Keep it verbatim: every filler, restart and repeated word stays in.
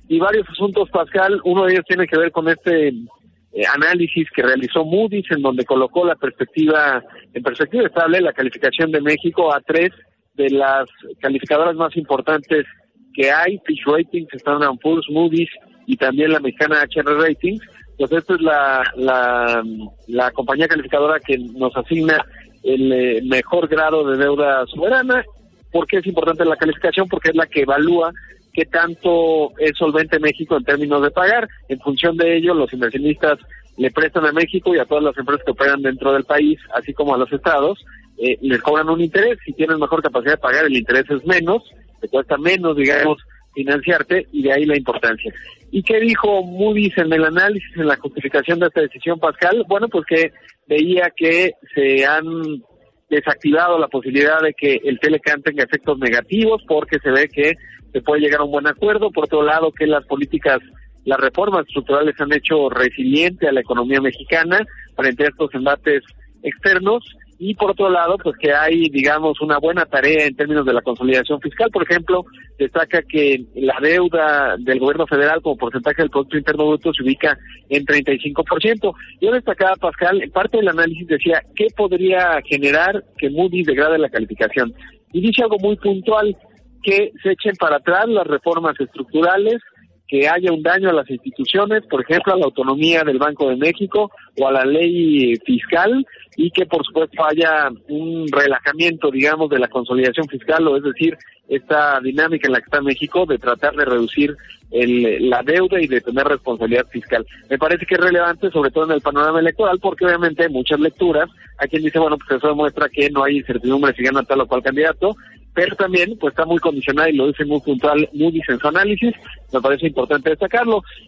y varios asuntos, Pascal. Uno de ellos tiene que ver con este eh, análisis que realizó Moody's, en donde colocó la perspectiva, en perspectiva estable, la calificación de México a tres de las calificadoras más importantes que hay, Fitch Ratings, Standard and Poor's, Moody's y también la mexicana H R Ratings. Pues esta es la, la, la compañía calificadora que nos asigna el eh, mejor grado de deuda soberana. ¿Por qué es importante la calificación? Porque es la que evalúa qué tanto es solvente México en términos de pagar. En función de ello, los inversionistas le prestan a México y a todas las empresas que operan dentro del país, así como a los estados, eh, les cobran un interés. Si tienes mejor capacidad de pagar, el interés es menos, te cuesta menos, digamos, financiarte, y de ahí la importancia. ¿Y qué dijo Moody's en el análisis, en la justificación de esta decisión, Pascal? Bueno, pues que veía que se han desactivado la posibilidad de que el T L C A N tenga efectos negativos, porque se ve que se puede llegar a un buen acuerdo. Por otro lado, que las políticas, las reformas estructurales han hecho resiliente a la economía mexicana frente a estos embates externos. Y por otro lado, pues que hay, digamos, una buena tarea en términos de la consolidación fiscal. Por ejemplo, destaca que la deuda del gobierno federal como porcentaje del Producto Interno Bruto se ubica en treinta y cinco por ciento. Yo destacaba, Pascal, en parte del análisis decía, ¿qué podría generar que Moody's degrade la calificación? Y dice algo muy puntual, que se echen para atrás las reformas estructurales, que haya un daño a las instituciones, por ejemplo, a la autonomía del Banco de México o a la ley fiscal, y que por supuesto haya un relajamiento, digamos, de la consolidación fiscal, o es decir, esta dinámica en la que está México de tratar de reducir el, la deuda y de tener responsabilidad fiscal. Me parece que es relevante, sobre todo en el panorama electoral, porque obviamente hay muchas lecturas. Hay quien dice, bueno, pues eso demuestra que no hay incertidumbre si gana tal o cual candidato, pero también pues está muy condicionada, y lo dice muy puntual Moody's en su análisis. Me parece importante destacarlo.